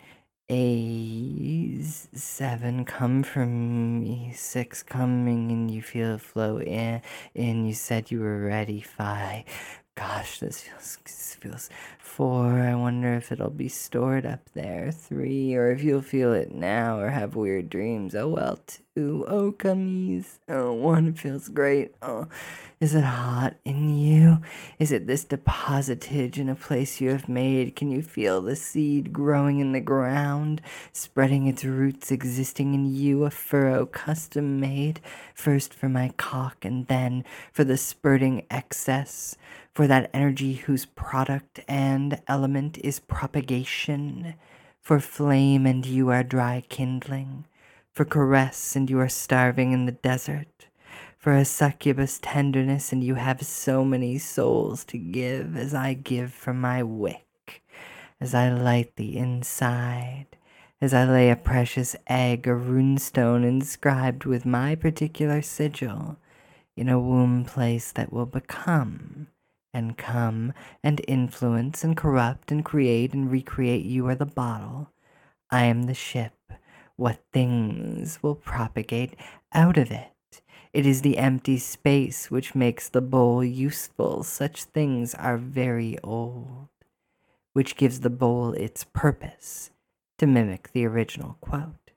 8, 7, come from me. 6, coming, and you feel it flow in. You said you were ready. 5. Gosh, this feels 4. I wonder if it'll be stored up there. 3, or if you'll feel it now or have weird dreams. Oh well. 2. Oh, cummies. Oh, 1 feels great. Oh, is it hot in you? Is it this depositage in a place you have made? Can you feel the seed growing in the ground, spreading its roots, existing in you, a furrow custom made, first for my cock and then for the spurting excess, for that energy whose product and element is propagation, for flame and you are dry kindling, for caress and you are starving in the desert, for a succubus tenderness and you have so many souls to give as I give from my wick, as I light the inside, as I lay a precious egg, a runestone inscribed with my particular sigil, in a womb place that will become and come and influence and corrupt and create and recreate. You are the bottle. I am the ship. What things will propagate out of it? It is the empty space which makes the bowl useful. Such things are very old, which gives the bowl its purpose, to mimic the original quote.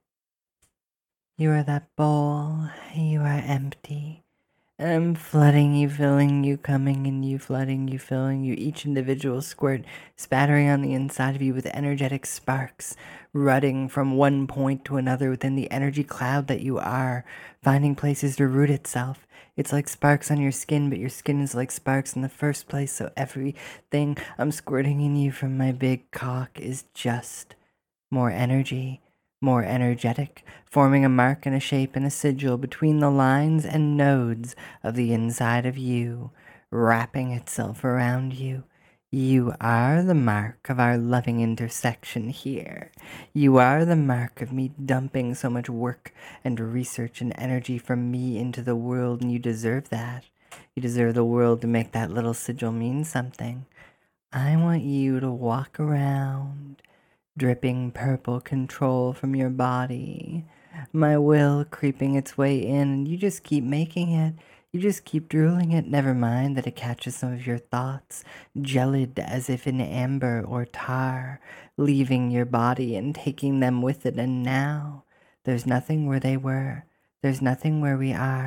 You are that bowl, you are empty. I'm flooding you, filling you, coming in you, flooding you, filling you, each individual squirt spattering on the inside of you with energetic sparks, rutting from one point to another within the energy cloud that you are, finding places to root itself. It's like sparks on your skin, but your skin is like sparks in the first place, so everything I'm squirting in you from my big cock is just more energy, more energetic, forming a mark and a shape and a sigil between the lines and nodes of the inside of you, wrapping itself around you. You are the mark of our loving intersection here. You are the mark of me dumping so much work and research and energy from me into the world, and you deserve that. You deserve the world to make that little sigil mean something. I want you to walk around dripping purple control from your body, my will creeping its way in, and you just keep making it. You just keep drooling it. Never mind that it catches some of your thoughts, gelid as if in amber or tar, leaving your body and taking them with it. And now there's nothing where they were. There's nothing where we are.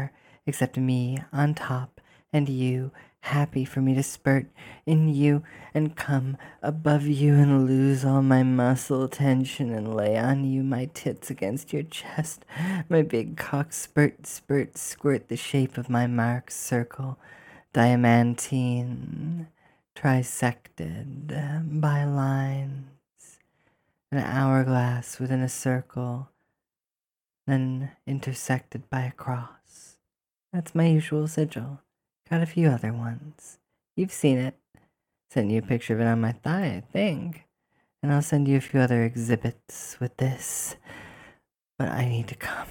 except me on top, and you, happy for me to spurt in you and come above you and lose all my muscle tension and lay on you, my tits against your chest, my big cock spurt, spurt, squirt the shape of my mark circle, diamantine, trisected by lines, an hourglass within a circle, then intersected by a cross. That's my usual sigil. Got a few other ones. You've seen it. Sent you a picture of it on my thigh, I think. And I'll send you a few other exhibits with this. But I need to come.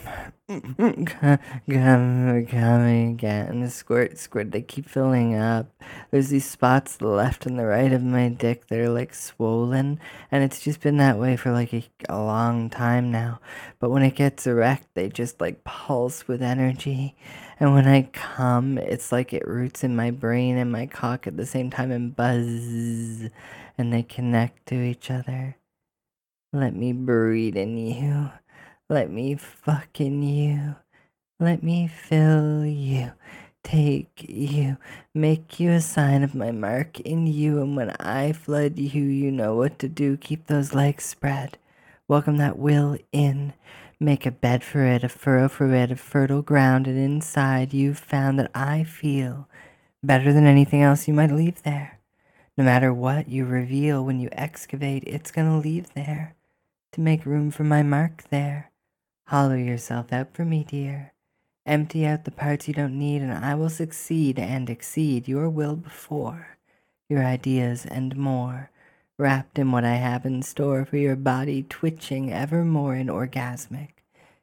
Come again. Squirt, squirt. They keep filling up. There's these spots to the left and the right of my dick that are like swollen. And it's just been that way for like a long time now. But when it gets erect, they just like pulse with energy. And when I come, it's like it roots in my brain and my cock at the same time and buzz. And they connect to each other. Let me breathe in you. Let me fuck in you. Let me fill you. Take you. Make you a sign of my mark in you. And when I flood you, you know what to do. Keep those legs spread. Welcome that will in. Make a bed for it, a furrow for it, a fertile ground. And inside you've found that I feel better than anything else you might leave there. No matter what you reveal when you excavate, it's gonna leave there to make room for my mark there. Hollow yourself out for me, dear. Empty out the parts you don't need, and I will succeed and exceed your will before, your ideas and more, wrapped in what I have in store for your body, twitching evermore in orgasmic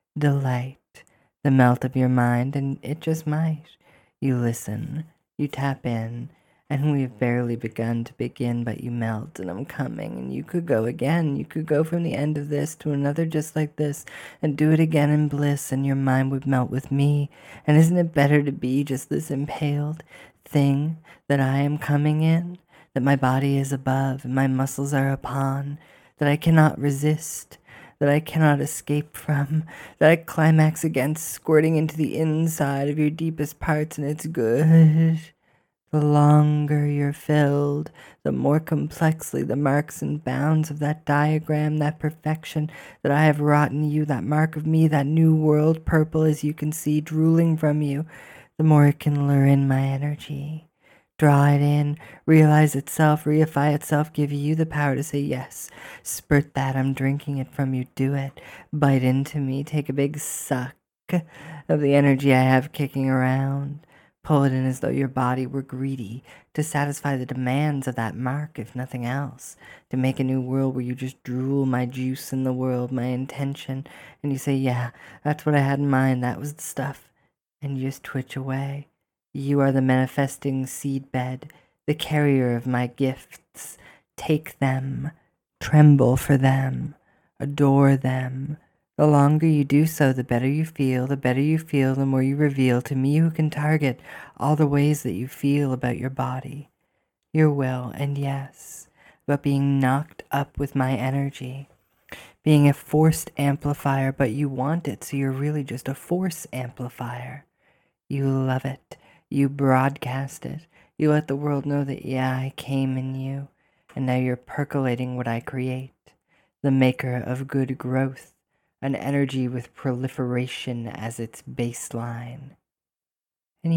delight, the melt of your mind, and it just might. You listen, you tap in, and we have barely begun to begin, but you melt, and I'm coming, and you could go again. You could go from the end of this to another just like this, and do it again in bliss, and your mind would melt with me. And isn't it better to be just this impaled thing that I am coming in, that my body is above, and my muscles are upon, that I cannot resist, that I cannot escape from, that I climax against, squirting into the inside of your deepest parts, and it's good. The longer you're filled, the more complexly the marks and bounds of that diagram, that perfection that I have wrought in you, that mark of me, that new world purple as you can see drooling from you, the more it can lure in my energy. Draw it in, realize itself, reify itself, give you the power to say yes. Spurt that, I'm drinking it from you, do it. Bite into me, take a big suck of the energy I have kicking around. Pull it in as though your body were greedy to satisfy the demands of that mark, if nothing else. To make a new world where you just drool my juice in the world, my intention, and you say, yeah, that's what I had in mind, that was the stuff. And you just twitch away. You are the manifesting seedbed, the carrier of my gifts. Take them, tremble for them, adore them. The longer you do so, the better you feel. The better you feel, the more you reveal to me who can target all the ways that you feel about your body, your will, and yes, about being knocked up with my energy, being a forced amplifier, but you want it, so you're really just a force amplifier. You love it. You broadcast it. You let the world know that, yeah, I came in you, and now you're percolating what I create, the maker of good growth, an energy with proliferation as its baseline. And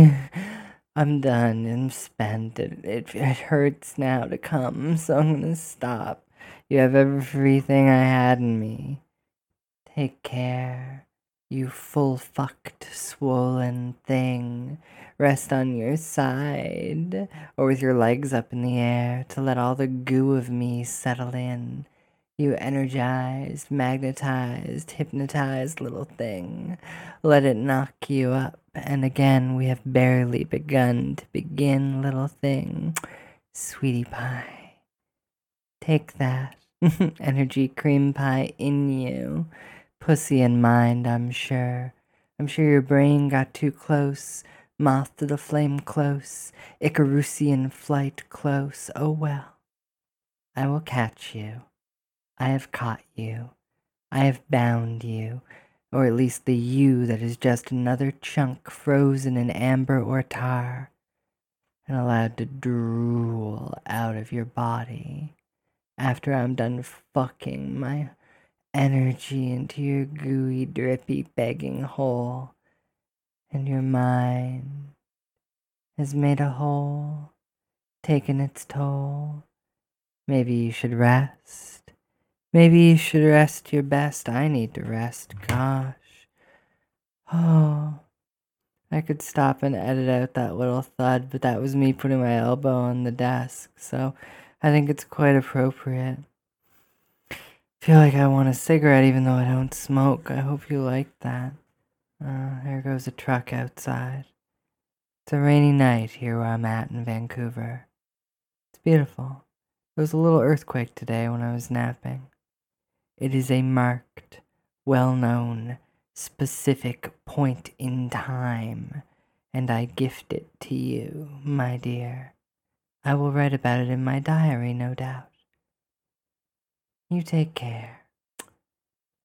I'm done and spent. It hurts now to come, so I'm gonna stop. You have everything I had in me. Take care, you full-fucked, swollen thing. Rest on your side, or with your legs up in the air to let all the goo of me settle in. You energized, magnetized, hypnotized little thing. Let it knock you up. And again, we have barely begun to begin, little thing. Sweetie pie. Take that. Energy cream pie in you. Pussy and mind, I'm sure. I'm sure your brain got too close. Moth to the flame close. Icarusian flight close. Oh well. I will catch you. I have caught you. I have bound you. or at least the you that is just another chunk frozen in amber or tar and allowed to drool out of your body after I'm done fucking my energy into your gooey, drippy, begging hole, and your mind has made a hole, taken its toll. Maybe you should rest. Maybe you should rest your best. I need to rest, gosh. Oh, I could stop and edit out that little thud, but that was me putting my elbow on the desk, so I think it's quite appropriate. Feel like I want a cigarette even though I don't smoke. I hope you like that. There goes a truck outside. It's a rainy night here where I'm at in Vancouver. It's beautiful. There was a little earthquake today when I was napping. It is a marked, well-known, specific point in time, and I gift it to you, my dear. I will write about it in my diary, no doubt. You take care.